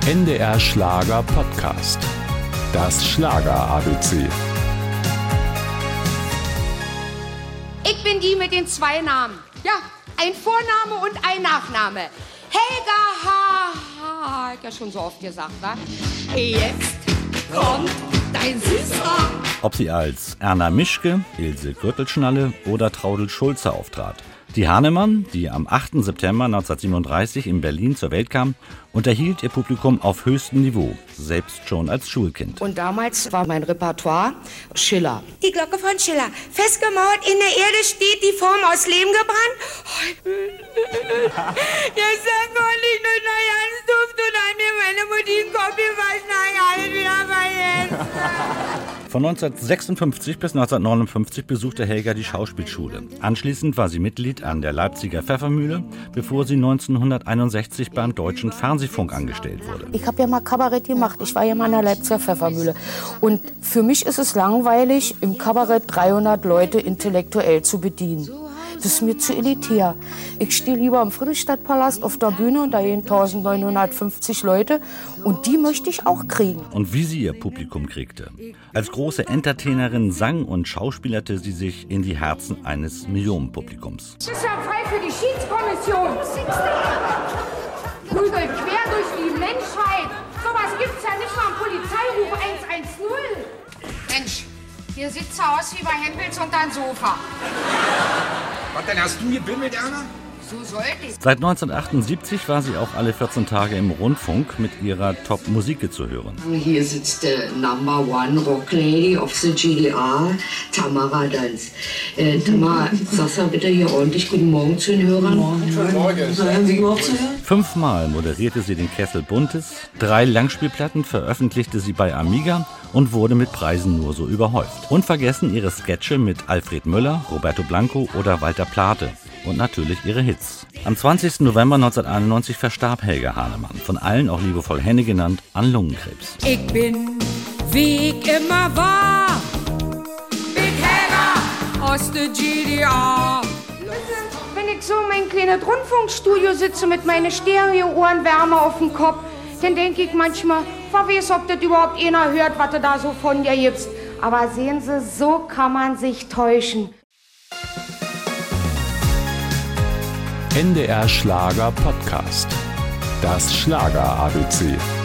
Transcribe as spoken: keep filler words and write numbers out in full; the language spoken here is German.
N D R Schlager Podcast. Das Schlager-A B C. Ich bin die mit den zwei Namen. Ja, ein Vorname und ein Nachname. Helga H. H. Ich ja schon so oft gesagt, wa? Jetzt kommt dein Süßer. Ob sie als Erna Mischke, Ilse Gürtelschnalle oder Traudl Schulze auftrat. Die Hahnemann, die am achten September neunzehnhundertsiebenunddreißig in Berlin zur Welt kam, unterhielt ihr Publikum auf höchstem Niveau, selbst schon als Schulkind. Und damals war mein Repertoire Schiller. Die Glocke von Schiller. Festgemauert in der Erde steht, die Form aus Lehm gebrannt. Jetzt sag mal nicht nur ganz duft und an mir meine Mutti den Kopf gewaschen, alles wieder vergessen. Von neunzehnhundertsechsundfünfzig bis neunzehnhundertneunundfünfzig besuchte Helga die Schauspielschule. Anschließend war sie Mitglied an der Leipziger Pfeffermühle, bevor sie neunzehnhunderteinundsechzig beim Deutschen Fernsehfunk angestellt wurde. Ich habe ja mal Kabarett gemacht. Ich war ja mal an der Leipziger Pfeffermühle. Und für mich ist es langweilig, im Kabarett dreihundert Leute intellektuell zu bedienen. Das ist mir zu elitär. Ich stehe lieber im Friedrichstadtpalast auf der Bühne und da gehen eintausendneunhundertfünfzig Leute und die möchte ich auch kriegen. Und wie sie ihr Publikum kriegte. Als große Entertainerin sang und schauspielerte sie sich in die Herzen eines Millionenpublikums. Das ist ja frei für die Schiedskommission. Prügelt quer durch die Menschheit. Sowas gibt's ja nicht mal im Polizeiruf eins eins null. Mensch, hier sieht's ja aus wie bei Hempels unter dem Sofa. Was denn, hast du gebimmelt, Erna? So sollte es. Seit neunzehnhundertachtundsiebzig war sie auch alle vierzehn Tage im Rundfunk mit ihrer Top-Musik zu hören. Hier sitzt der Number One Rock Lady of the G D R, Tamara Danz. Äh, Tamara, sagst du bitte hier ordentlich Guten Morgen zu den Hörern. Morgen. Fünfmal moderierte sie den Kessel Buntes, drei Langspielplatten veröffentlichte sie bei Amiga und wurde mit Preisen nur so überhäuft. Unvergessen ihre Sketche mit Alfred Müller, Roberto Blanco oder Walter Plate. Und natürlich ihre Hits. Am zwanzigsten November neunzehnhunderteinundneunzig verstarb Helga Hahnemann, von allen auch liebevoll Henny genannt, an Lungenkrebs. Ich bin, wie ich immer war, Big Helga aus der G D R. Wenn ich so in mein kleines Rundfunkstudio sitze mit meinen Stereo-Ohrenwärme auf dem Kopf, dann denke ich manchmal, wer weiß, ob das überhaupt einer hört, was du da so von dir gibst. Aber sehen Sie, so kann man sich täuschen. N D R Schlager Podcast. Das Schlager-A B C.